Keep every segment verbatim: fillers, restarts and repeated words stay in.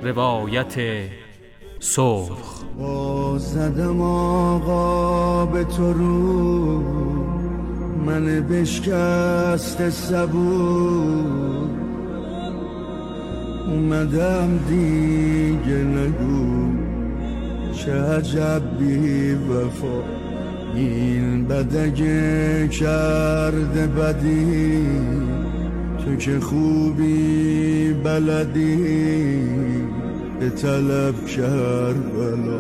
روایت سرخ. زدم آقا به تو رو، من بشکست صبور، اومدم دیگه نگو چه عجب بی وفا، این بدگه کرده بدی، تو که خوبی بلدی به طلب کربلا.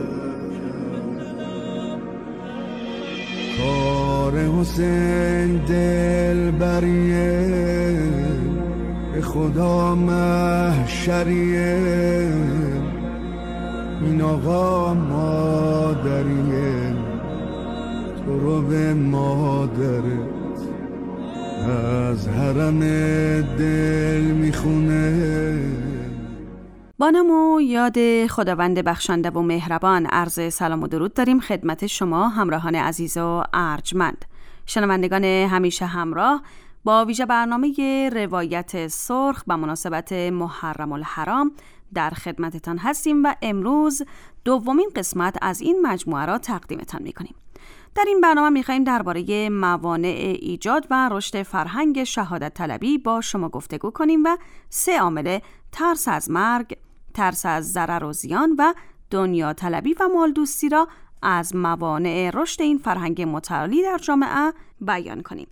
کار حسین دل بریه، به خدا محشریه، این آقا مادریه، تو رو به مادرت از حرم دل میخونه. با نام و یاد خداوند بخشنده و مهربان عرض سلام و درود داریم خدمت شما همراهان عزیز و ارجمند، شنوندگان همیشه همراه با ویژه برنامه روایت سرخ به مناسبت محرم الحرام در خدمتتان هستیم و امروز دومین قسمت از این مجموعه را تقدیمتان میکنیم. در این برنامه میخواییم درباره موانع ایجاد و رشد فرهنگ شهادت طلبی با شما گفتگو کنیم و سه عامل ترس از مرگ، ترس از ضرر و زیان و دنیا طلبی و مال دوستی را از موانع رشد این فرهنگ متعالی در جامعه بیان کنیم.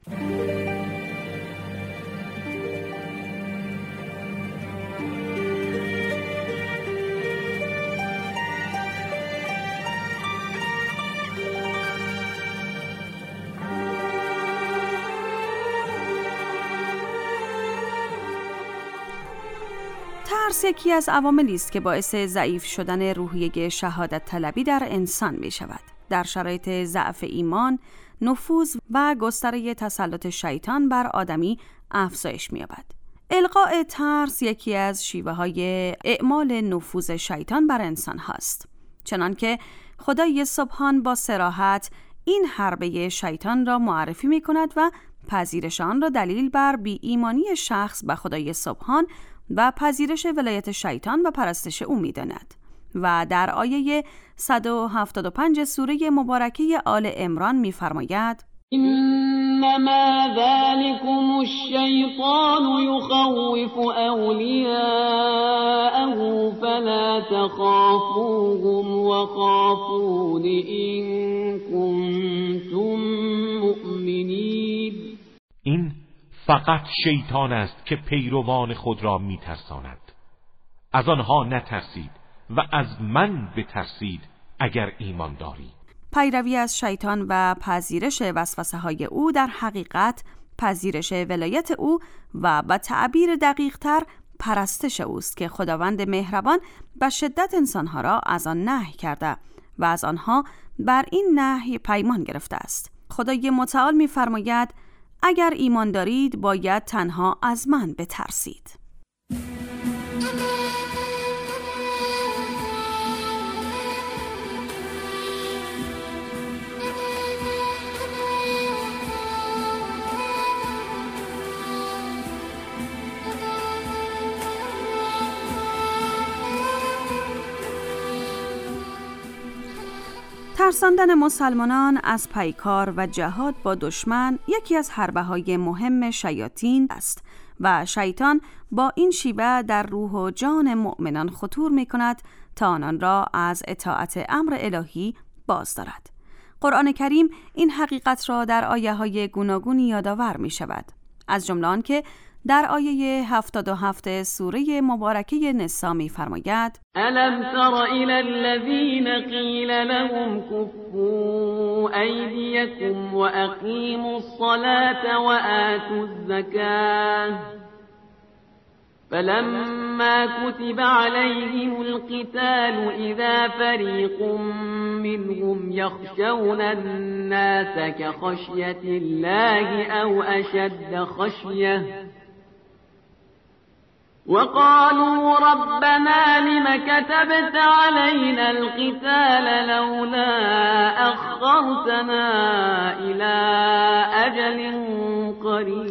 ترس یکی از عواملی است که باعث ضعیف شدن روحیه شهادت طلبی در انسان می شود. در شرایط ضعف ایمان، نفوذ و گستره تسلط شیطان بر آدمی افزایش می یابد. القاء ترس یکی از شیوه های اعمال نفوذ شیطان بر انسان هاست. چنانکه خدای سبحان با صراحت این حربه شیطان را معرفی می کند و پذیرش آن را دلیل بر بی ایمانی شخص به خدای سبحان و پذیرش ولایت شیطان و پرستش او می‌داند و در آیه صد و هفتاد و پنج سوره مبارکه آل عمران می‌فرماید: انما ذلكم الشیطان یخوف اولیاءه فلا تخافوهم وخافون ان کنتم مؤمنین. این فقط شیطان است که پیروان خود را میترساند. از آنها نترسید و از من بترسید اگر ایمان دارید. پیروی از شیطان و پذیرش وسوسه های او در حقیقت پذیرش ولایت او و به تعبیر دقیق تر پرستش اوست که خداوند مهربان به شدت انسانها را از آن نهی کرده و از آنها بر این نهی پیمان گرفته است. خدای متعال می‌فرماید: اگر ایمان دارید باید تنها از من بترسید. ترساندن مسلمانان از پیکار و جهاد با دشمن یکی از حربه‌های مهم شیاطین است و شیطان با این شیوه در روح و جان مؤمنان خطور می‌کند تا آنان را از اطاعت امر الهی باز دارد. قرآن کریم این حقیقت را در آیه‌های گوناگونی یادآور می‌شود، از جمله آن که در آیه هفتاد و هفت سوره مبارکه نساء می‌فرماید: الم تر الی الذین قیل لهم کفوا ایدیکم واقیموا الصلاة وآتوا الزکاة فلما كتب عليهم القتال إذا فريق منهم يخشون الناس كخشية الله أو أشد خشية وقالوا ربنا لم كتبت علينا القتال لولا أخرتنا إلى أجل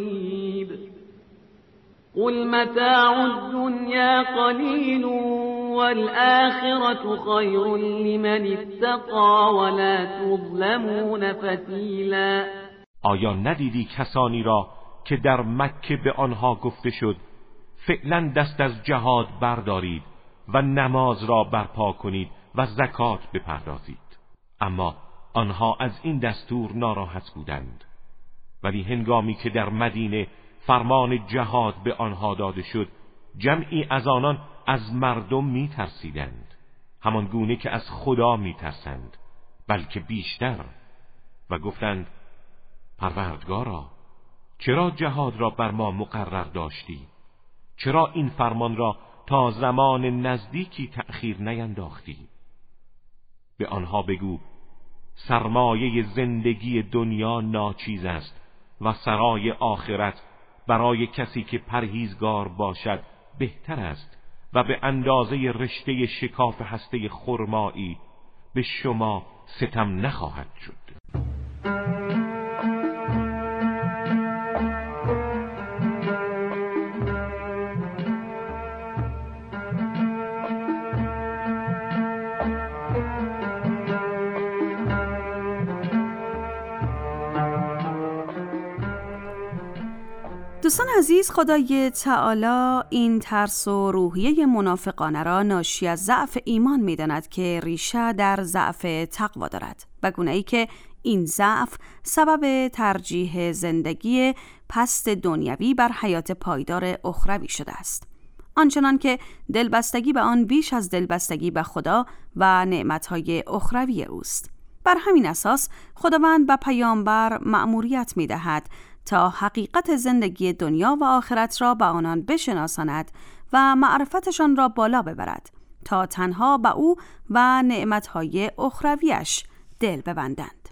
قريب قل متاع الدنيا قليل والآخرة خير لمن اتقى ولا تظلمون فتیلا. آیا ندیدی کسانی را که در مکه به آنها گفته شد فعلا دست از جهاد بردارید و نماز را برپا کنید و زکات بپردازید، اما آنها از این دستور ناراحت بودند. ولی هنگامی که در مدینه فرمان جهاد به آنها داده شد، جمعی از آنان از مردم می ترسیدند، همان گونه که از خدا می ترسند، بلکه بیشتر، و گفتند پروردگارا چرا جهاد را بر ما مقرر داشتی؟ چرا این فرمان را تا زمان نزدیکی تأخیر نینداختی؟ به آنها بگو سرمایه زندگی دنیا ناچیز است و سرای آخرت برای کسی که پرهیزگار باشد بهتر است و به اندازه رشته شکاف هسته خرمایی به شما ستم نخواهد شد. دوستان عزیز، خدای تعالی این ترس و روحیه منافقانه را ناشی از ضعف ایمان می‌داند که ریشه در ضعف تقوا دارد و گونه‌ای که این ضعف سبب ترجیح زندگی پست دنیوی بر حیات پایدار اخروی شده است، آنچنان که دلبستگی به آن بیش از دلبستگی به خدا و نعمت‌های اخروی اوست. بر همین اساس خداوند به پیامبر مأموریت می‌دهد تا حقیقت زندگی دنیا و آخرت را به آنان بشناساند و معرفتشان را بالا ببرد تا تنها به او و نعمتهای اخرویش دل ببندند.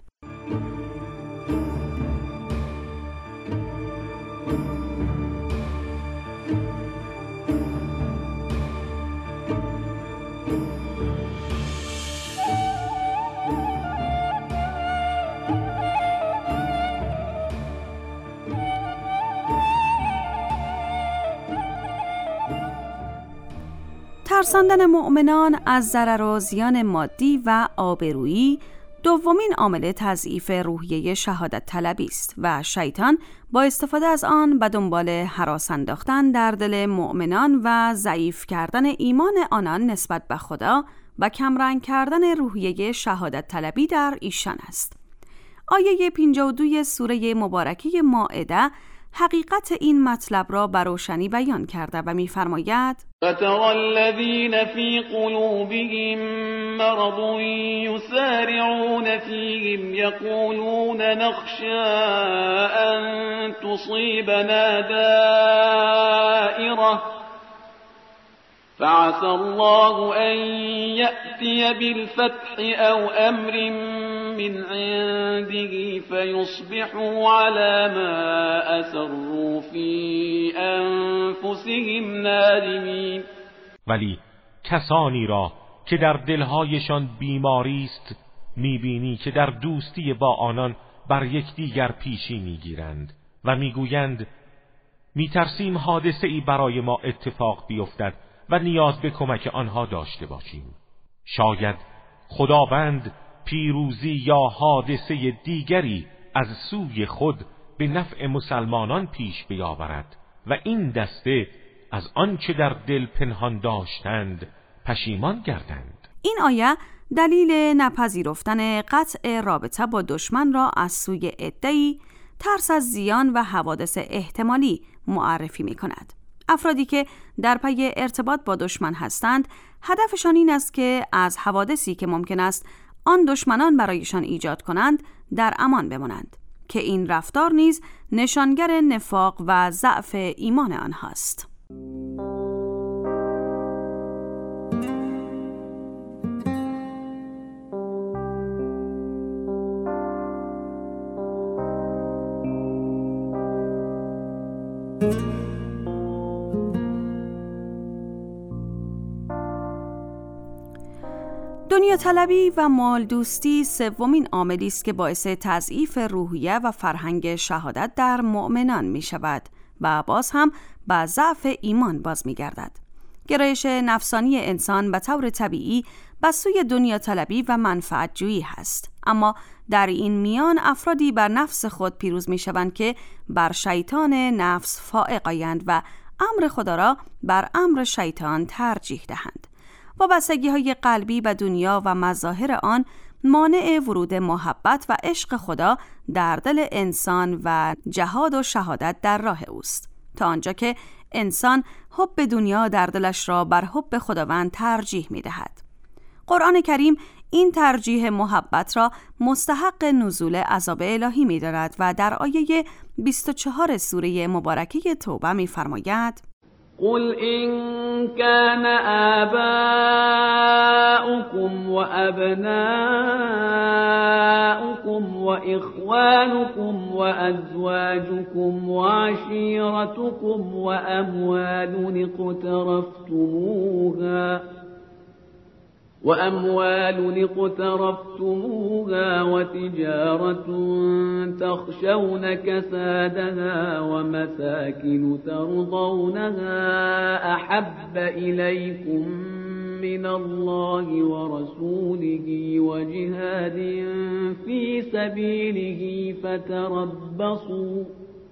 ترساندن مؤمنان از ضرر و زیان مادی و آبرویی دومین عامل تضعیف روحیه شهادت طلبی است و شیطان با استفاده از آن به دنبال هراس انداختن در دل مؤمنان و ضعیف کردن ایمان آنان نسبت به خدا و کمرنگ کردن روحیه شهادت طلبی در ایشان است. آیه پنجاه و دو سوره مبارکه مائده حقیقت این مطلب را به روشنی بیان کرده و می‌فرماید: فَتَرَى الَّذِينَ فِي قُلُوبِهِم مَّرَضٌ يُسَارِعُونَ فِيهِمْ يَقُولُونَ نَخْشَىٰ أَن تُصِيبَنَا دَائِرَةٌ فَعَسَى اللَّهُ أَن يَأْتِيَ بِالْفَتْحِ أَوْ أَمْرٍ من عنده فيصبحوا على ما أسروا في أنفسهم نادمين. ولی کسانی را که در دلهایشان بیماری است میبینی که در دوستی با آنان بر یکدیگر پیشی میگیرند و میگویند میترسیم حادثه ای برای ما اتفاق بیفتد و نیاز به کمک آنها داشته باشیم. شاید خداوند پیروزی یا حادثه دیگری از سوی خود به نفع مسلمانان پیش بیاورد و این دسته از آنچه در دل پنهان داشتند پشیمان گردند. این آیه دلیل نپذیرفتن قطع رابطه با دشمن را از سوی عده‌ای ترس از زیان و حوادث احتمالی معرفی می کند. افرادی که در پی ارتباط با دشمن هستند هدفشان این است که از حوادثی که ممکن است آن دشمنان برایشان ایجاد کنند در امان بمانند که این رفتار نیز نشانگر نفاق و ضعف ایمان آنهاست. دنیا طلبی و مال دوستی سومین عاملی است که باعث تضعیف روحیه و فرهنگ شهادت در مؤمنان می شود و باز هم به ضعف ایمان باز می گردد. گرایش نفسانی انسان به طور طبیعی به سوی دنیا طلبی و منفعت جویی هست، اما در این میان افرادی بر نفس خود پیروز می شوند که بر شیطان نفس فائق آیند و امر خدا را بر امر شیطان ترجیح دهند. وابستگی های قلبی به دنیا و مظاهر آن مانع ورود محبت و عشق خدا در دل انسان و جهاد و شهادت در راه اوست، تا آنجا که انسان حب دنیا در دلش را بر حب خداوند ترجیح می دهد. قرآن کریم این ترجیح محبت را مستحق نزول عذاب الهی می دارد و در آیه بیست و چهار سوره مبارکه توبه می فرماید: قل إن كان آباؤكم وأبناؤكم وإخوانكم وأزواجكم وعشيرتكم وأموال اقترفتموها وأموال اقترفتموها وتجارة تخشون كسادها ومساكن ترضونها أحب إليكم من الله ورسوله وجهاد في سبيله فتربصوا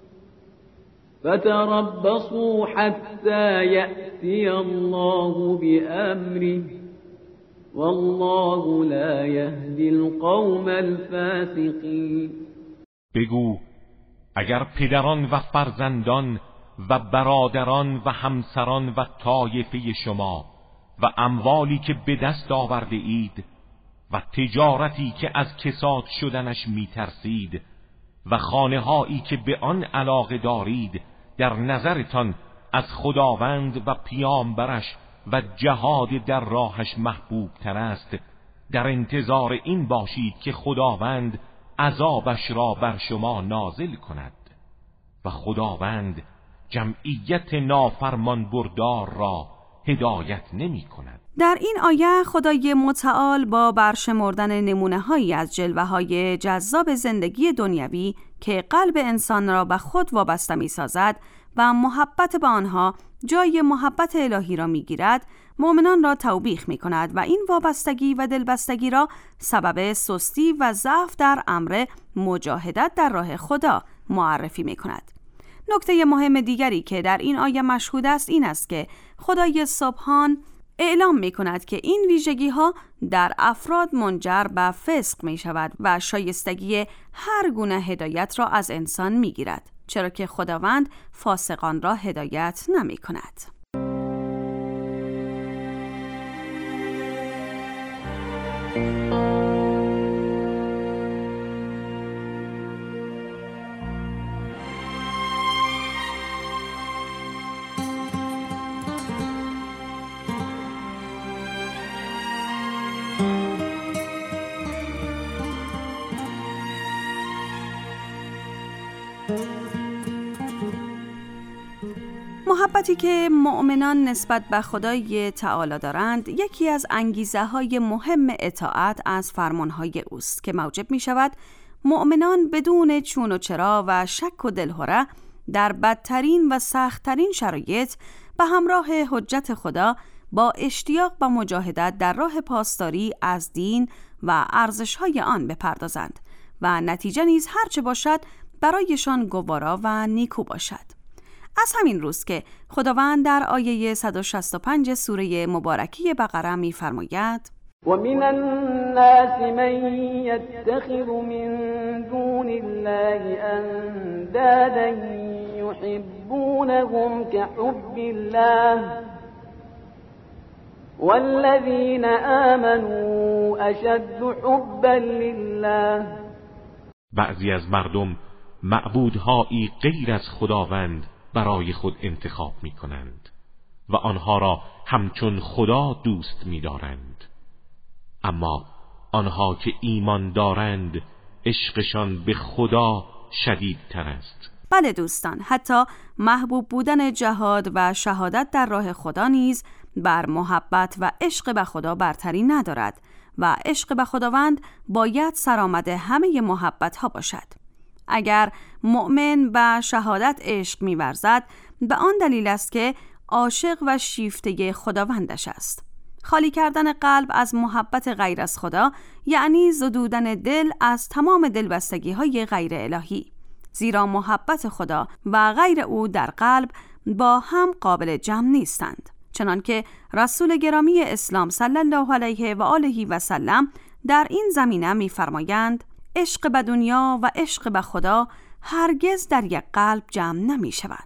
فتربصوا حتى يأتي الله بأمره والله لا يهدي القوم الفاسقين. بگو اگر پدران و فرزندان و برادران و همسران و طایفه شما و اموالی که به دست آورده اید و تجارتی که از کساد شدنش میترسید و خانه‌هایی که به آن علاقه دارید در نظرتان از خداوند و پیامبرش و جهاد در راهش محبوب تر است، در انتظار این باشید که خداوند عذابش را بر شما نازل کند و خداوند جمعیت نافرمان بردار را هدایت نمی کند. در این آیه خدای متعال با برشمردن نمونه‌هایی از جلوه‌های جذاب زندگی دنیوی که قلب انسان را به خود وابسته می‌سازد و محبت به آنها جای محبت الهی را می‌گیرد، مؤمنان را توبیخ می‌کند و این وابستگی و دلبستگی را سبب سستی و ضعف در امر مجاهدت در راه خدا معرفی می‌کند. نکته مهم دیگری که در این آیه مشهود است این است که خدای سبحان اعلام می کند که این ویژگی ها در افراد منجر به فسق می شود و شایستگی هر گونه هدایت را از انسان می گیرد، چرا که خداوند فاسقان را هدایت نمی کند. محبتی که مؤمنان نسبت به خدای تعالی دارند یکی از انگیزه های مهم اطاعت از فرمانهای اوست که موجب می شود مؤمنان بدون چون و چرا و شک و دلهره در بدترین و سختترین شرایط به همراه حجت خدا با اشتیاق و مجاهدت در راه پاسداری از دین و ارزش‌های آن بپردازند و نتیجه نیز هرچه باشد برایشان گوارا و نیکو باشد. از همین روز که خداوند در آیه صد و شصت و پنج سوره مبارکه بقره می فرماید: و من الناس من يتخذ من دون الله اندادا يحبونهم كحب الله والذين آمنوا اشد حبا لله. بعضی از مردم معبودهایی غیر از خداوند برای خود انتخاب می کنند و آنها را همچون خدا دوست می دارند، اما آنها که ایمان دارند عشقشان به خدا شدیدتر است. بله دوستان، حتی محبوب بودن جهاد و شهادت در راه خدا نیز بر محبت و عشق به خدا برتری ندارد و عشق به خداوند باید سرآمد همه محبت ها باشد. اگر مؤمن به شهادت عشق می‌ورزد به آن دلیل است که عاشق و شیفته خداوندش است. خالی کردن قلب از محبت غیر از خدا یعنی زدودن دل از تمام دلبستگی‌های غیر الهی، زیرا محبت خدا و غیر او در قلب با هم قابل جمع نیستند. چنانکه رسول گرامی اسلام صلی الله علیه و آله و سلم در این زمینه می‌فرمایند: عشق به دنیا و عشق به خدا هرگز در یک قلب جمع نمی‌شوند.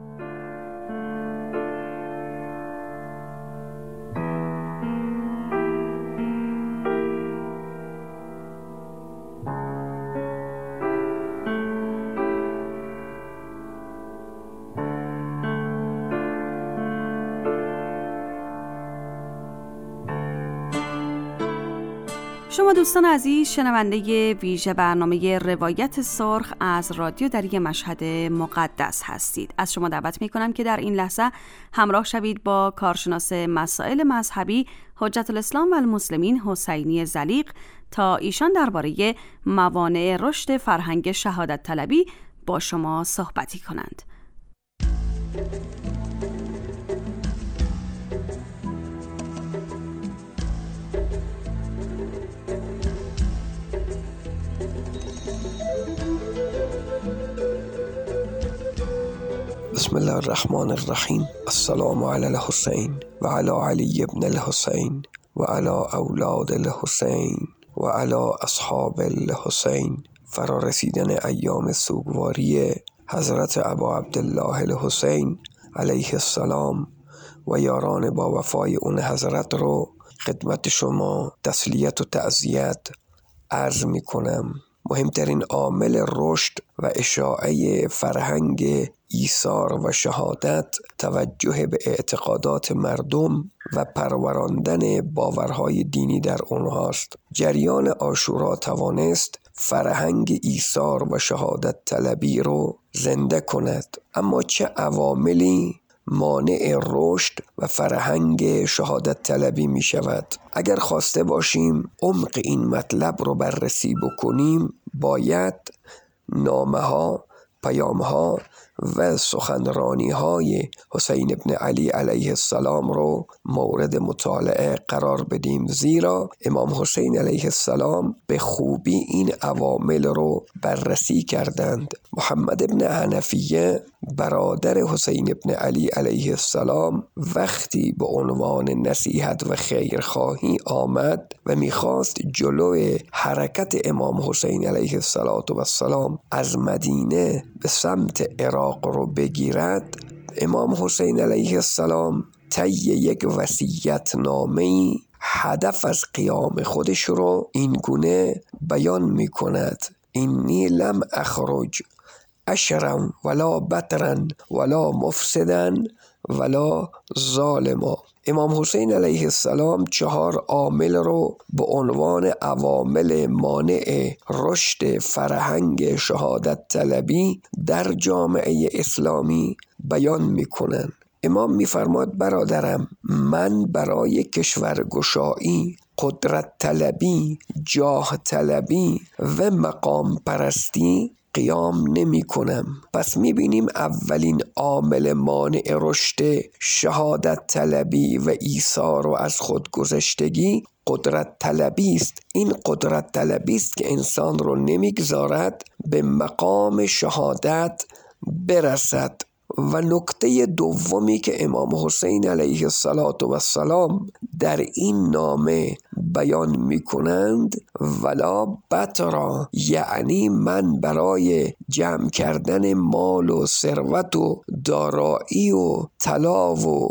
شما دوستان عزیز شنونده ویژه برنامه روایت سرخ از رادیو دری مشهد مقدس هستید. از شما دعوت میکنم که در این لحظه همراه شوید با کارشناس مسائل مذهبی حجت الاسلام و المسلمین حسینی زلیق تا ایشان درباره موانع رشد فرهنگ شهادت طلبی با شما صحبتی کنند. بسم الله الرحمن الرحیم. السلام علی الحسین و علی علی ابن الحسین و علی اولاد الحسین و علی اصحاب الحسین. فرا رسیدن ایام سوگواری حضرت ابا عبدالله الحسین علیه السلام و یاران با وفای اون حضرت رو خدمت شما تسلیت و تعزیت عرض می کنم. مهمترین عامل رشد و اشاعه فرهنگ ایثار و شهادت توجه به اعتقادات مردم و پروراندن باورهای دینی در اونهاست. جریان عاشورا توانست فرهنگ ایثار و شهادت طلبی رو زنده کند. اما چه عواملی مانع رشد و فرهنگ شهادت طلبی می شود؟ اگر خواسته باشیم عمق این مطلب رو بررسی بکنیم، باید نامه ها، پیام ها و سخنرانی های حسین ابن علی علیه السلام رو مورد مطالعه قرار بدیم، زیرا امام حسین علیه السلام به خوبی این عوامل رو بررسی کردند. محمد ابن حنفیه برادر حسین ابن علی علیه السلام وقتی به عنوان نصیحت و خیرخواهی آمد و میخواست جلوی حرکت امام حسین علیه السلام از مدینه به سمت عراق رو بگیرد، امام حسین علیه السلام طی یک وصیت نامه‌ای هدف از قیام خودش رو این گونه بیان می کند: اینی لم اخرج اشرا ولا بطرا ولا مفسدا ولا ظالما. امام حسین علیه السلام چهار عامل رو به عنوان عوامل مانع رشد فرهنگ شهادت طلبی در جامعه اسلامی بیان میکنن. امام میفرماد: برادرم، من برای کشورگشایی، قدرت طلبی، جاه طلبی و مقام پرستی قیام نمی کنم. پس می بینیم اولین عامل مانع رشد شهادت طلبی و ایثار و از خودگذشتگی قدرت طلبی است. این قدرت طلبی است که انسان رو نمیگذارد به مقام شهادت برسد. و نکته دومی که امام حسین علیه السلام در این نامه بیان می کنند: ولا بطرا، یعنی من برای جمع کردن مال و ثروت و دارایی و طلا و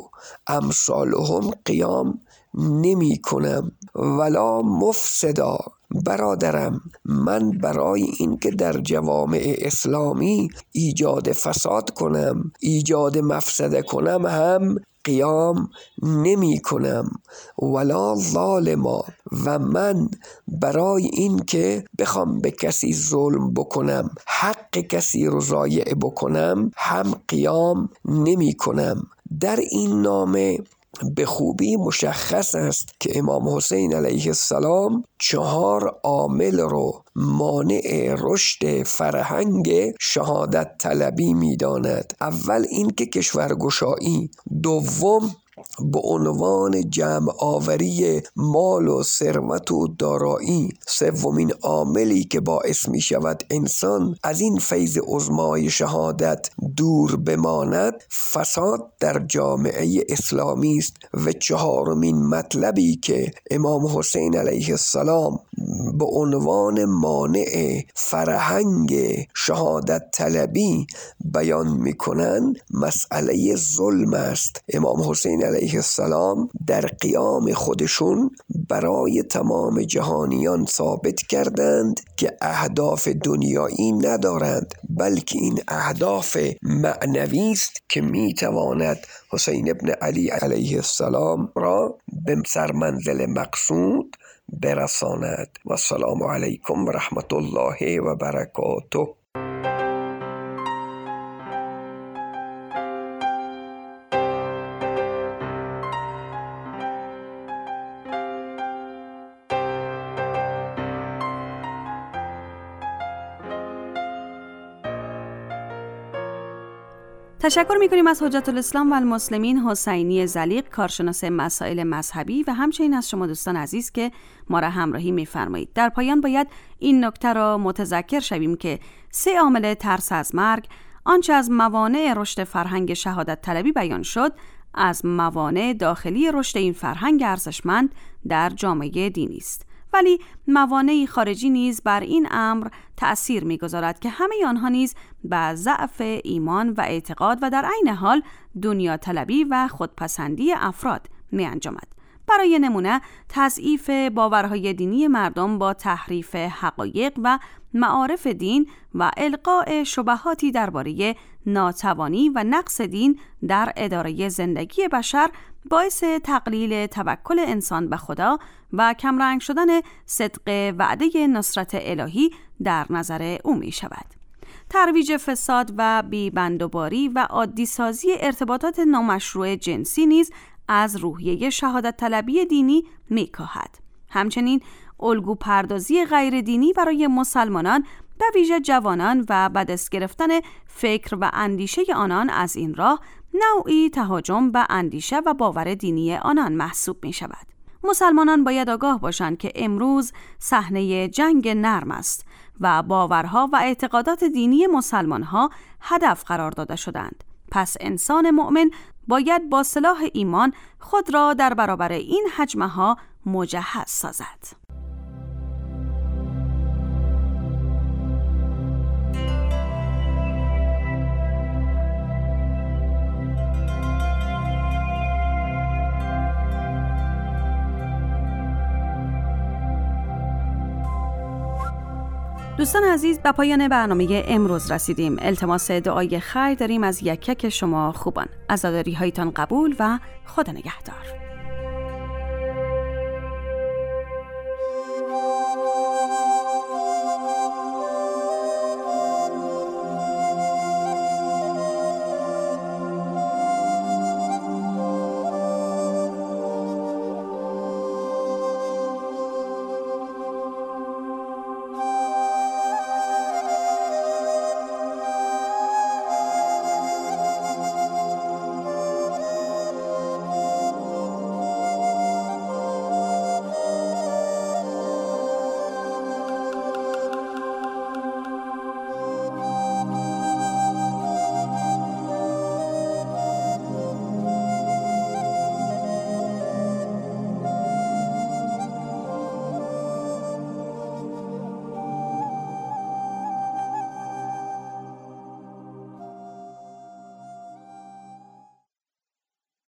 امثالهم قیام نمی کنم. ولا مفسدا، برادرم، من برای این که در جوامع اسلامی ایجاد فساد کنم، ایجاد مفسده کنم هم قیام نمی کنم. ولا ظالما، و من برای این که بخوام به کسی ظلم بکنم، حق کسی رو ضایع بکنم هم قیام نمی کنم. در این نامه به خوبی مشخص است که امام حسین علیه السلام چهار عامل رو مانع رشد فرهنگ شهادت طلبی می داند. اول این که کشورگشایی، دوم به عنوان جمع آوری مال و ثروت و دارایی، سومین عاملی که باعث می شود انسان از این فیض عظمای شهادت دور بماند فساد در جامعه اسلامی است. و چهارمین مطلبی که امام حسین علیه السلام به عنوان مانع فرهنگ شهادت طلبی بیان می کنند مسئله ظلم است. امام حسین علیه السلام در قیام خودشون برای تمام جهانیان ثابت کردند که اهداف دنیایی ندارند، بلکه این اهداف معنوی است که می تواند حسین ابن علی علیه السلام را به سرمنزل مقصود برساند. و السلام علیکم و رحمت الله و برکاته. تشکر می‌کنیم از حجت الاسلام و المسلمین حسینی زلیق، کارشناس مسائل مذهبی، و همچنین از شما دوستان عزیز که ما را همراهی می‌فرمایید. در پایان باید این نکته را متذکر شویم که سه عامل ترس از مرگ، آنچه از موانع رشد فرهنگ شهادت طلبی بیان شد، از موانع داخلی رشد این فرهنگ ارزشمند در جامعه دینی است. ولی موانعی خارجی نیز بر این امر تأثیر می‌گذارد که همه آنها نیز به ضعف ایمان و اعتقاد و در عین حال دنیا طلبی و خودپسندی افراد می‌انجامد. برای نمونه تضعیف باورهای دینی مردم با تحریف حقایق و معارف دین و القاء شبهاتی درباره ناتوانی و نقص دین در اداره زندگی بشر باعث تقلیل توکل انسان به خدا و کمرنگ شدن صدق وعده نصرت الهی در نظر او می شود. ترویج فساد و بی‌بندوباری و عادی سازی ارتباطات نامشروع جنسی نیز از روحیه شهادت طلبی دینی می کاهد. همچنین الگو پردازی غیر دینی برای مسلمانان به ویژه جوانان و به دست گرفتن فکر و اندیشه آنان از این راه نوعی تهاجم به اندیشه و باور دینی آنان محسوب می شود. مسلمانان باید آگاه باشند که امروز صحنه جنگ نرم است و باورها و اعتقادات دینی مسلمانها هدف قرار داده شدند. پس انسان مؤمن باید با سلاح ایمان خود را در برابر این هجمه ها مجهز سازد. دوستان عزیز، به پایان برنامه امروز رسیدیم. التماس دعای خیر داریم از یک یک شما خوبان. عزاداری هایتان قبول و خدا نگهدار.